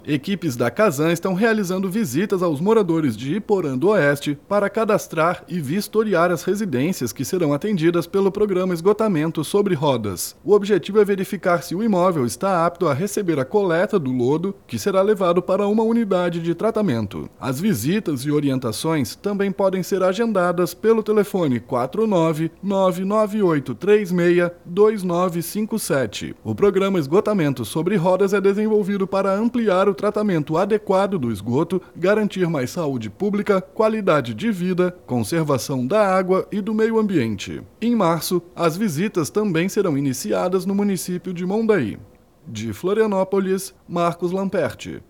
Equipes da Casan estão realizando visitas aos moradores de Iporã do Oeste para cadastrar e vistoriar as residências que serão atendidas pelo programa Esgotamento sobre Rodas. O objetivo é verificar se o imóvel está apto a receber a coleta do lodo, que será levado para uma unidade de tratamento. As visitas e orientações também podem ser agendadas pelo telefone 49998362957. O programa Esgotamento sobre Rodas é desenvolvido para ampliar o tratamento adequado do esgoto, garantir mais saúde pública, qualidade de vida, conservação da água e do meio ambiente. Em março, as visitas também serão iniciadas no município de Mondaí. De Florianópolis, Marcos Lamperti.